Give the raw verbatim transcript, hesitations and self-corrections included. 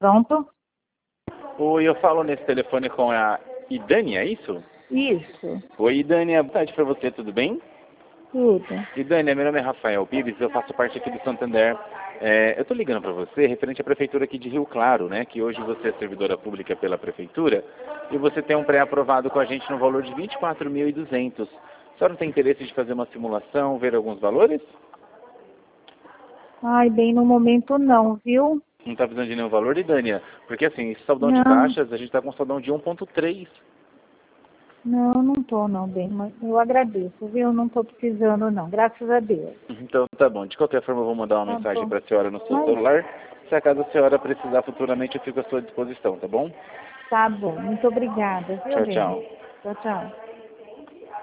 Pronto? Oi, eu falo nesse telefone com a Idânia, é isso? Isso. Oi, Idânia, boa tarde pra você, tudo bem? Tudo. Idânia, meu nome é Rafael Pires, eu faço parte aqui do Santander. É, eu tô ligando pra você referente à prefeitura aqui de Rio Claro, né? Que hoje você é servidora pública pela prefeitura e você tem um pré-aprovado com a gente no valor de vinte e quatro mil e duzentos. A senhora tem interesse de fazer uma simulação, ver alguns valores? Ai, bem, no momento não, viu? Não tá precisando de nenhum valor, Idânia? Porque assim, esse saldão de Não, taxas, a gente tá com um saldão de um ponto três. não, não tô não, bem, mas eu agradeço, viu? Não tô precisando não, graças a Deus. Então tá bom, de qualquer forma eu vou mandar uma Tá mensagem bom. para a senhora no seu Mas celular. Se acaso a senhora precisar futuramente, eu fico à sua disposição, tá bom? tá bom, muito obrigada, viu, Tchau, bem? tchau. Tchau, tchau.